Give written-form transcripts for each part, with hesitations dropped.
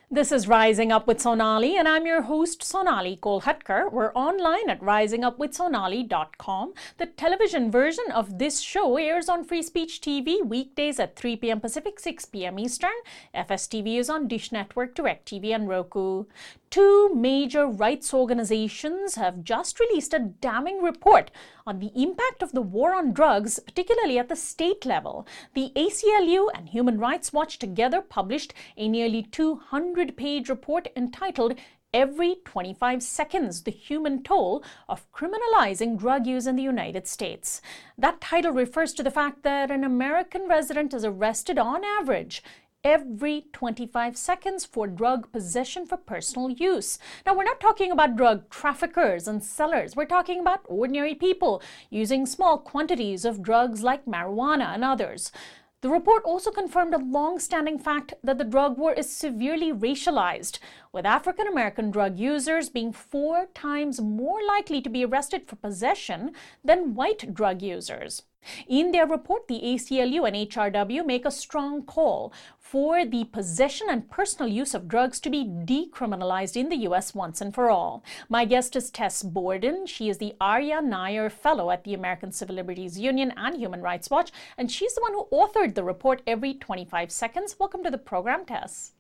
This is Rising Up with Sonali, and I'm your host, Sonali Kolhatkar. We're online at risingupwithsonali.com. The television version of this show airs on Free Speech TV weekdays at 3 p.m. Pacific, 6 p.m. Eastern. FSTV is on Dish Network, DirecTV, and Roku. Two major rights organizations have just released a damning report on the impact of the war on drugs, particularly at the state level. The ACLU and Human Rights Watch together published a nearly 200-page report entitled Every 25 Seconds, the Human Toll of Criminalizing Drug Use in the United States. That title refers to the fact that an American resident is arrested on average every 25 seconds for drug possession for personal use. Now, we're not talking about drug traffickers and sellers. We're talking about ordinary people using small quantities of drugs like marijuana and others. The report also confirmed a long-standing fact that the drug war is severely racialized, with African American drug users being 4 times more likely to be arrested for possession than white drug users. In their report, the ACLU and HRW make a strong call for the possession and personal use of drugs to be decriminalized in the U.S. once and for all. My guest is Tess Borden. She is the Arya Nair Fellow at the American Civil Liberties Union and Human Rights Watch, and she's the one who authored the report Every 25 Seconds. Welcome to the program, Tess.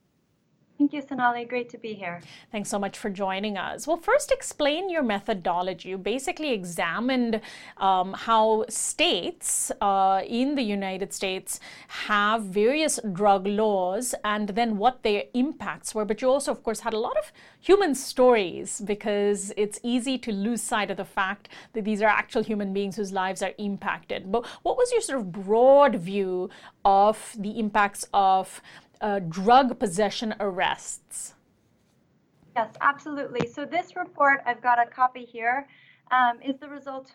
Thank you, Sonali. Great to be here. Thanks so much for joining us. Well, first, explain your methodology. You basically examined how states in the United States have various drug laws and then what their impacts were. But you also, of course, had a lot of human stories because it's easy to lose sight of the fact that these are actual human beings whose lives are impacted. But what was your sort of broad view of the impacts of drug possession arrests? Yes, absolutely. So this report, I've got a copy here, is the result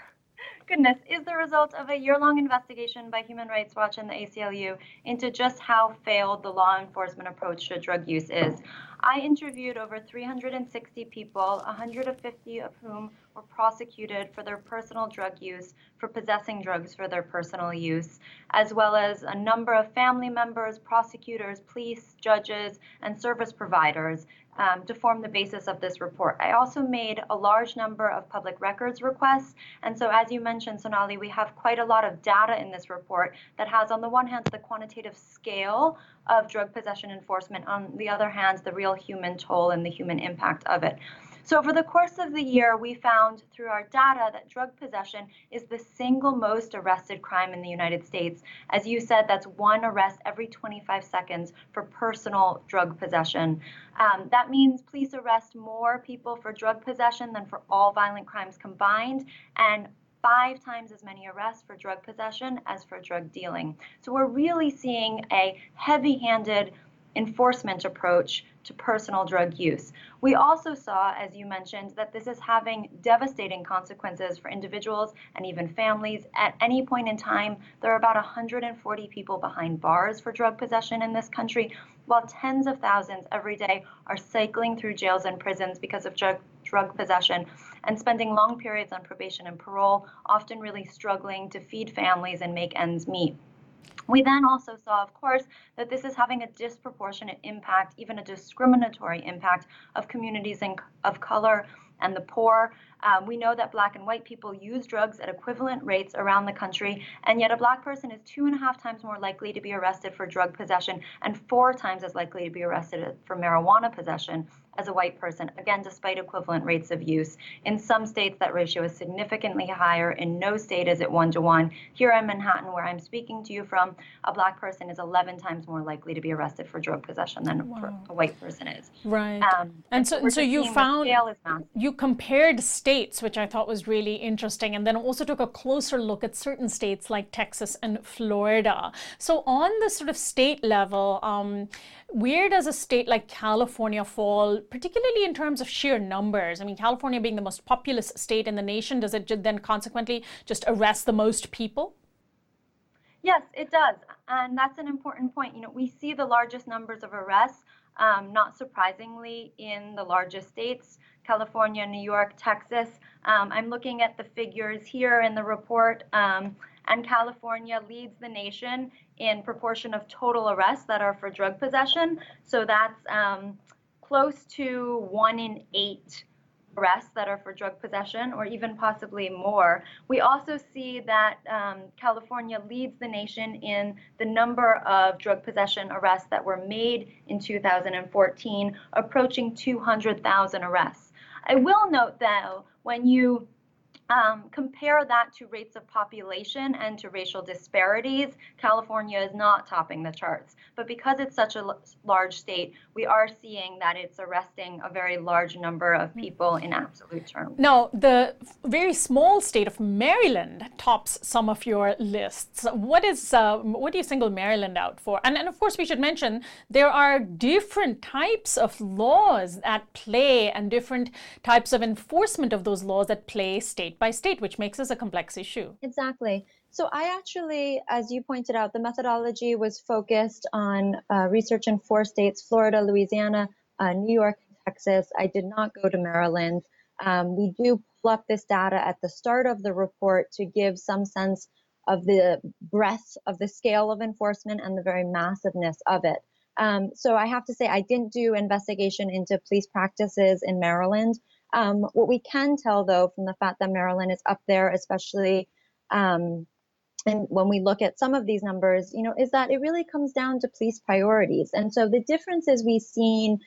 of a year-long investigation by Human Rights Watch and the ACLU into just how failed the law enforcement approach to drug use is. I interviewed over 360 people, 150 of whom were prosecuted for their personal drug use, for possessing drugs for their personal use, as well as a number of family members, prosecutors, police, judges, and service providers to form the basis of this report. I also made a large number of public records requests. And so as you mentioned, Sonali, we have quite a lot of data in this report that has, on the one hand, the quantitative scale of drug possession enforcement, on the other hand, the real human toll and the human impact of it. So over the course of the year, we found through our data that drug possession is the single most arrested crime in the United States. As you said, that's 1 arrest every 25 seconds for personal drug possession. That means police arrest more people for drug possession than for all violent crimes combined, and 5 times as many arrests for drug possession as for drug dealing. So we're really seeing a heavy-handed enforcement approach to personal drug use. We also saw, as you mentioned, that this is having devastating consequences for individuals and even families. At any point in time, there are about 140 people behind bars for drug possession in this country, while tens of thousands every day are cycling through jails and prisons because of drug possession and spending long periods on probation and parole, often really struggling to feed families and make ends meet. We then also saw, of course, that this is having a disproportionate impact, even a discriminatory impact, of communities of color and the poor. We know that Black and white people use drugs at equivalent rates around the country, and yet a Black person is 2.5 times more likely to be arrested for drug possession and 4 times as likely to be arrested for marijuana possession as a white person, again, despite equivalent rates of use. In some states, that ratio is significantly higher. In no state is it 1-to-1. Here in Manhattan, where I'm speaking to you from, a Black person is 11 times more likely to be arrested for drug possession than a white person is. Right. And so you found, you compared states, which I thought was really interesting, and then also took a closer look at certain states like Texas and Florida. So on the sort of state level, where does a state like California fall, particularly in terms of sheer numbers? I mean, California being the most populous state in the nation, does it then consequently just arrest the most people? Yes, it does. And that's an important point. You know, we see the largest numbers of arrests not surprisingly, in the largest states, California, New York, Texas. I'm looking at the figures here in the report, and California leads the nation in proportion of total arrests that are for drug possession. So that's close to 1 in 8 arrests that are for drug possession, or even possibly more. We also see that California leads the nation in the number of drug possession arrests that were made in 2014, approaching 200,000 arrests. I will note, though, when you compare that to rates of population and to racial disparities, California is not topping the charts. But because it's such a large state, we are seeing that it's arresting a very large number of people in absolute terms. Now, the very small state of Maryland tops some of your lists. What do you single Maryland out for? And of course, we should mention there are different types of laws at play and different types of enforcement of those laws at play state by state, which makes this a complex issue. Exactly. So I actually, as you pointed out, the methodology was focused on research in 4 states, Florida, Louisiana, New York, and Texas. I did not go to Maryland. We do pull up this data at the start of the report to give some sense of the breadth of the scale of enforcement and the very massiveness of it. So I have to say, I didn't do investigation into police practices in Maryland. What we can tell, though, from the fact that Maryland is up there, especially and when we look at some of these numbers, is that it really comes down to police priorities. And so the differences we see,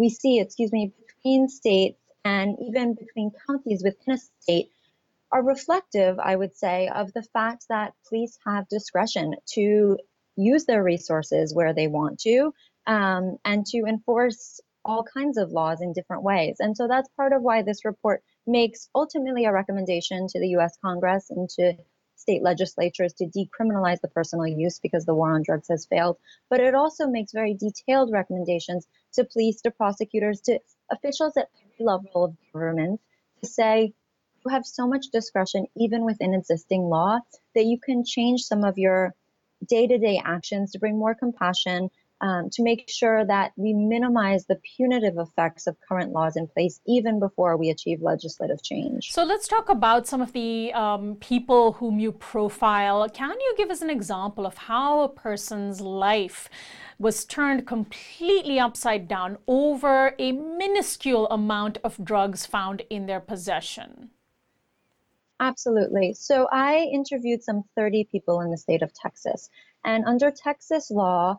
between states and even between counties within a state are reflective, I would say, of the fact that police have discretion to use their resources where they want to, and to enforce all kinds of laws in different ways. And so that's part of why this report makes ultimately a recommendation to the US Congress and to state legislatures to decriminalize the personal use because the war on drugs has failed. But it also makes very detailed recommendations to police, to prosecutors, to officials at every level of government to say, you have so much discretion even within existing law that you can change some of your day-to-day actions to bring more compassion, to make sure that we minimize the punitive effects of current laws in place even before we achieve legislative change. So let's talk about some of the people whom you profile. Can you give us an example of how a person's life was turned completely upside down over a minuscule amount of drugs found in their possession? Absolutely. So I interviewed some 30 people in the state of Texas, and under Texas law,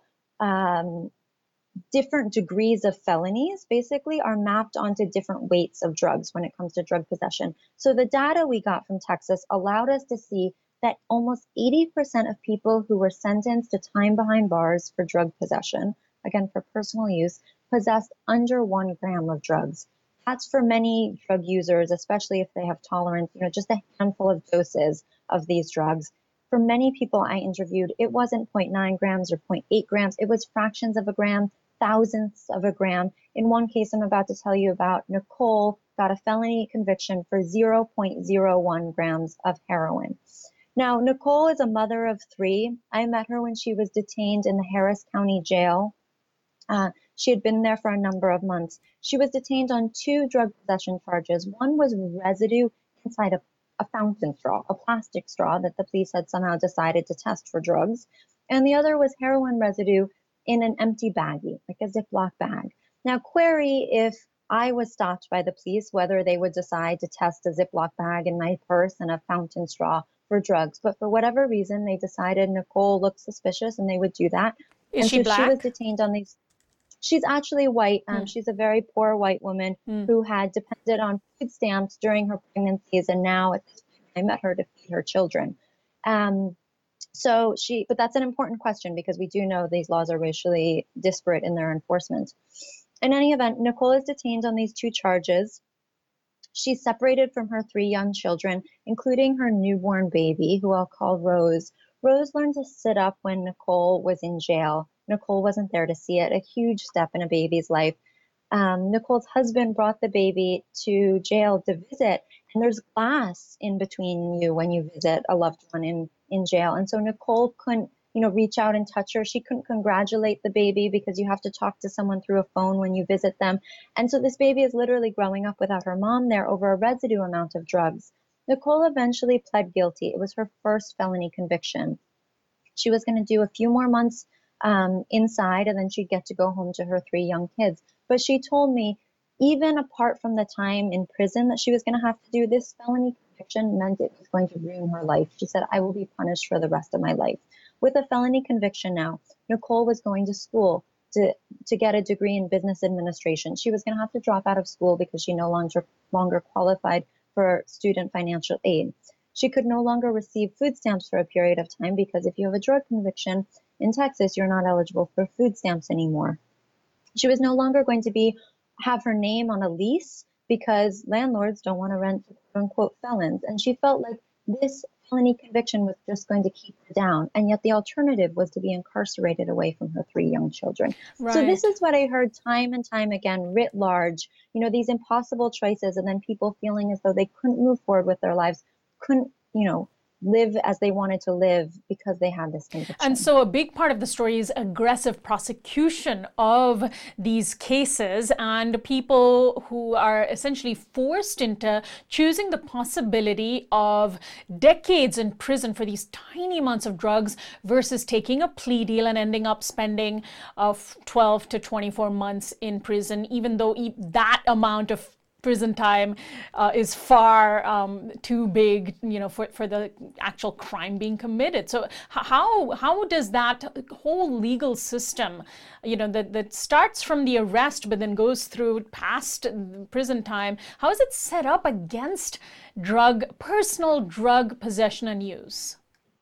different degrees of felonies basically are mapped onto different weights of drugs when it comes to drug possession. So the data we got from Texas allowed us to see that almost 80% of people who were sentenced to time behind bars for drug possession, again for personal use, possessed under 1 gram of drugs. That's for many drug users, especially if they have tolerance, just a handful of doses of these drugs. For many people I interviewed, it wasn't 0.9 grams or 0.8 grams. It was fractions of a gram, thousandths of a gram. In one case I'm about to tell you about, Nicole got a felony conviction for 0.01 grams of heroin. Now, Nicole is a mother of 3. I met her when she was detained in the Harris County Jail. She had been there for a number of months. She was detained on 2 drug possession charges. One was residue inside a fountain straw, a plastic straw that the police had somehow decided to test for drugs. And the other was heroin residue in an empty baggie, like a Ziploc bag. Now, query if I was stopped by the police, whether they would decide to test a Ziploc bag in my purse and a fountain straw for drugs. But for whatever reason, they decided Nicole looked suspicious and they would do that. Is she black? She was detained on these. She's actually white. She's a very poor white woman who had depended on food stamps during her pregnancies, and now at this point, I met her to feed her children. But that's an important question because we do know these laws are racially disparate in their enforcement. In any event, Nicole is detained on these 2 charges. She's separated from her 3 young children, including her newborn baby, who I'll call Rose. Rose learned to sit up when Nicole was in jail. Nicole wasn't there to see it, a huge step in a baby's life. Nicole's husband brought the baby to jail to visit, and there's glass in between you when you visit a loved one in jail. And so Nicole couldn't, reach out and touch her. She couldn't congratulate the baby because you have to talk to someone through a phone when you visit them. And so this baby is literally growing up without her mom there over a residue amount of drugs. Nicole eventually pled guilty. It was her first felony conviction. She was going to do a few more months inside, and then she'd get to go home to her 3 young kids. But she told me, even apart from the time in prison that she was going to have to do, this felony conviction meant it was going to ruin her life. She said, I will be punished for the rest of my life. With a felony conviction now, Nicole was going to school to get a degree in business administration. She was going to have to drop out of school because she no longer qualified for student financial aid. She could no longer receive food stamps for a period of time because if you have a drug conviction in Texas, you're not eligible for food stamps anymore. She was no longer going to have her name on a lease because landlords don't want to rent to quote-unquote felons. And she felt like this felony conviction was just going to keep her down. And yet the alternative was to be incarcerated away from her 3 young children. Right. So this is what I heard time and time again, writ large, these impossible choices, and then people feeling as though they couldn't move forward with their lives, couldn't, live as they wanted to live because they had this conviction. And so a big part of the story is aggressive prosecution of these cases and people who are essentially forced into choosing the possibility of decades in prison for these tiny amounts of drugs versus taking a plea deal and ending up spending 12 to 24 months in prison, even though that amount of prison time is far too big, for the actual crime being committed. So how does that whole legal system, that starts from the arrest but then goes through past prison time, how is it set up against personal drug possession and use?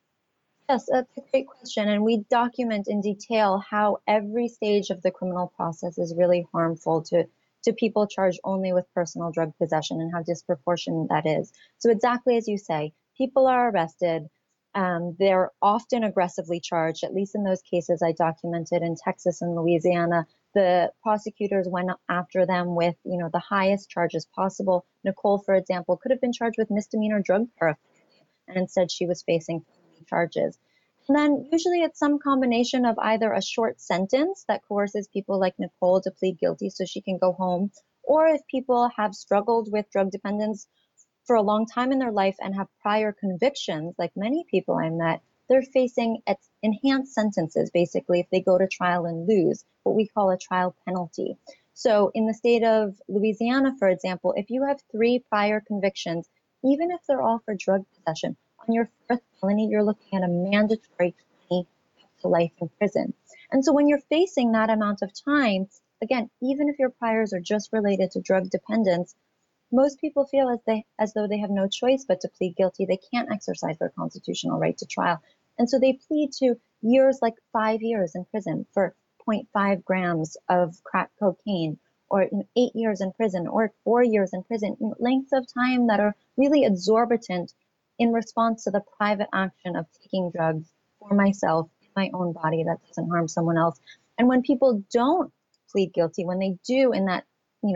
Yes, that's a great question. And we document in detail how every stage of the criminal process is really harmful to people charged only with personal drug possession and how disproportionate that is. So exactly as you say, people are arrested. They're often aggressively charged, at least in those cases I documented in Texas and Louisiana. The prosecutors went after them with, the highest charges possible. Nicole, for example, could have been charged with misdemeanor drug paraphernalia, and instead she was facing felony charges. And then usually it's some combination of either a short sentence that coerces people like Nicole to plead guilty so she can go home, or if people have struggled with drug dependence for a long time in their life and have prior convictions, like many people I met, they're facing enhanced sentences, basically, if they go to trial and lose, what we call a trial penalty. So in the state of Louisiana, for example, if you have 3 prior convictions, even if they're all for drug possession, on your 4th felony, you're looking at a mandatory 20 to life in prison. And so when you're facing that amount of time, again, even if your priors are just related to drug dependence, most people feel as though they have no choice but to plead guilty. They can't exercise their constitutional right to trial. And so they plead to years like 5 years in prison for 0.5 grams of crack cocaine, or 8 years in prison, or 4 years in prison, lengths of time that are really exorbitant in response to the private action of taking drugs for myself, in my own body, that doesn't harm someone else. And when people don't plead guilty, when they do in that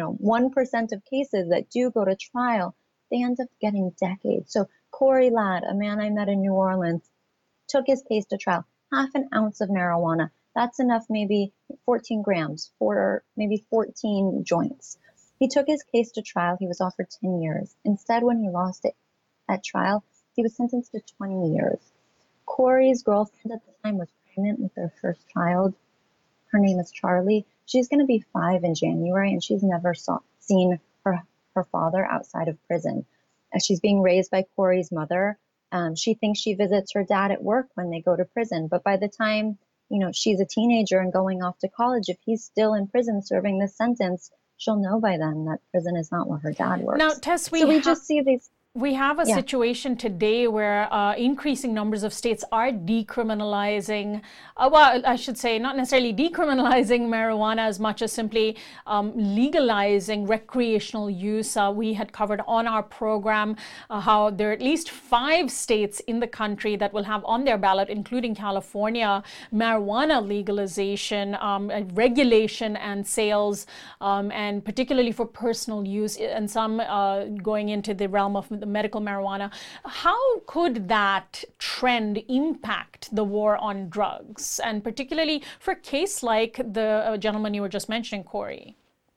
1% of cases that do go to trial, they end up getting decades. So Corey Ladd, a man I met in New Orleans, took his case to trial, half an ounce of marijuana. That's enough, maybe 14 grams, or maybe 14 joints. He took his case to trial. He was offered 10 years. Instead, when he lost it at trial, he was sentenced to 20 years. Corey's girlfriend at the time was pregnant with their first child. Her name is Charlie. She's going to be 5 in January, and she's never seen her father outside of prison. As she's being raised by Corey's mother, she thinks she visits her dad at work when they go to prison. But by the time she's a teenager and going off to college, if he's still in prison serving this sentence, she'll know by then that prison is not where her dad works. Now, Tess, we just see these. We have a situation today where increasing numbers of states are decriminalizing, well, I should say not necessarily decriminalizing marijuana as much as simply legalizing recreational use. We had covered on our program how there are at least 5 states in the country that will have on their ballot, including California, marijuana legalization, regulation and sales, and particularly for personal use, and some going into the realm of the medical marijuana. How could that trend impact the war on drugs, and particularly for a case like the gentleman you were just mentioning, Corey?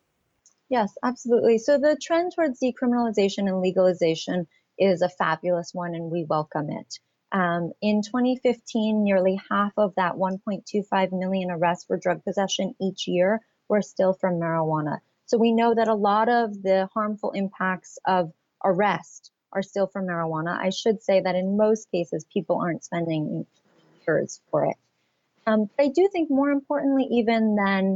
Yes, absolutely. So the trend towards decriminalization and legalization is a fabulous one, and we welcome it. In 2015, nearly half of that 1.25 million arrests for drug possession each year were still from marijuana. So we know that a lot of the harmful impacts of arrest are still from marijuana. I should say that in most cases, people aren't spending years for it. But I do think more importantly, even than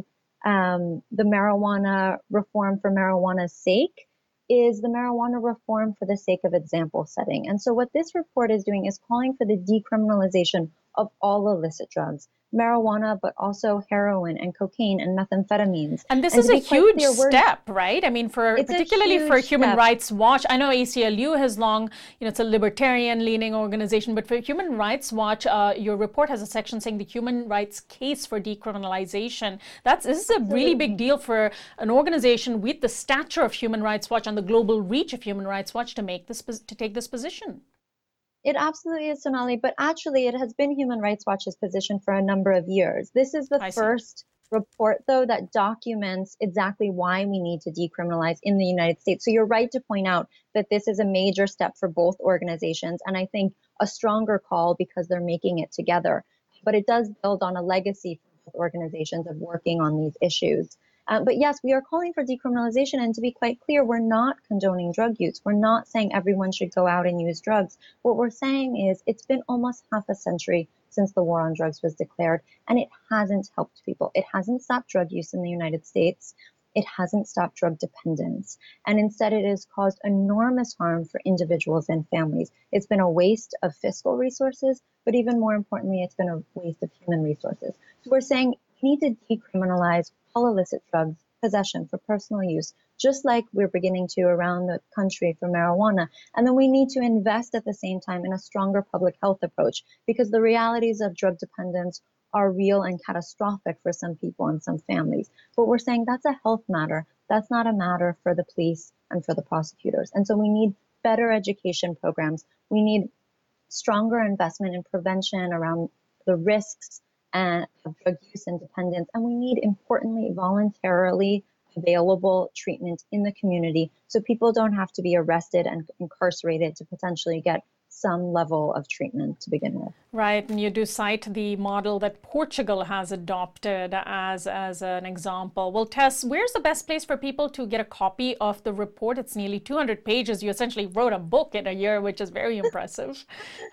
the marijuana reform for marijuana's sake, is the marijuana reform for the sake of example setting. And so what this report is doing is calling for the decriminalization of all illicit drugs, marijuana, but also heroin and cocaine and methamphetamines. And this is a huge step, right? I mean, particularly for Human Rights Watch. I know ACLU has long, it's a libertarian-leaning organization, but for Human Rights Watch, your report has a section saying the human rights case for decriminalization. This is a really big deal for an organization with the stature of Human Rights Watch and the global reach of Human Rights Watch to take this position. It absolutely is, Sonali, but actually it has been Human Rights Watch's position for a number of years. This is the first report, though, that documents exactly why we need to decriminalize in the United States. So you're right to point out that this is a major step for both organizations, and I think a stronger call because they're making it together. But it does build on a legacy for both organizations of working on these issues. But yes, we are calling for decriminalization. And to be quite clear, we're not condoning drug use. We're not saying everyone should go out and use drugs. What we're saying is it's been almost half a century since the war on drugs was declared, and it hasn't helped people. It hasn't stopped drug use in the United States. It hasn't stopped drug dependence. And instead, it has caused enormous harm for individuals and families. It's been a waste of fiscal resources, but even more importantly, it's been a waste of human resources. So we're saying we need to decriminalize all illicit drugs possession for personal use, just like we're beginning to around the country for marijuana. And then we need to invest at the same time in a stronger public health approach, because the realities of drug dependence are real and catastrophic for some people and some families. But we're saying that's a health matter. That's not a matter for the police and for the prosecutors. And so we need better education programs. We need stronger investment in prevention around the risks and of drug use and dependence. And we need, importantly, voluntarily available treatment in the community so people don't have to be arrested and incarcerated to potentially get some level of treatment to begin with. Right, and you do cite the model that Portugal has adopted as an example. Well, Tess, where's the best place for people to get a copy of the report? It's nearly 200 pages. You essentially wrote a book in a year, which is very impressive.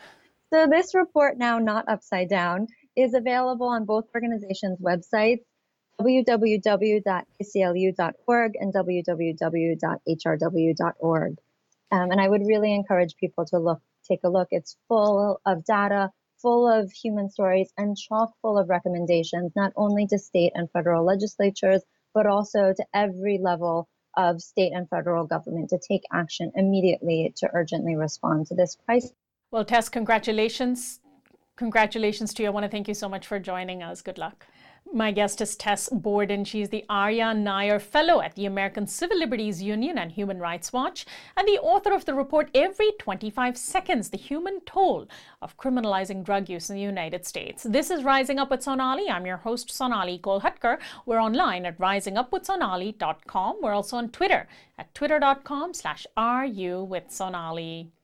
So this report, now not upside down, is available on both organizations' websites, www.aclu.org and www.hrw.org. And I would really encourage people to take a look. It's full of data, full of human stories, and chock full of recommendations, not only to state and federal legislatures, but also to every level of state and federal government to take action immediately to urgently respond to this crisis. Well, Tess, congratulations. Congratulations to you. I want to thank you so much for joining us. Good luck. My guest is Tess Borden. She's the Arya Nair Fellow at the American Civil Liberties Union and Human Rights Watch, and the author of the report, Every 25 Seconds, The Human Toll of Criminalizing Drug Use in the United States. This is Rising Up with Sonali. I'm your host, Sonali Kolhatkar. We're online at risingupwithsonali.com. We're also on Twitter at twitter.com/RUwithSonali.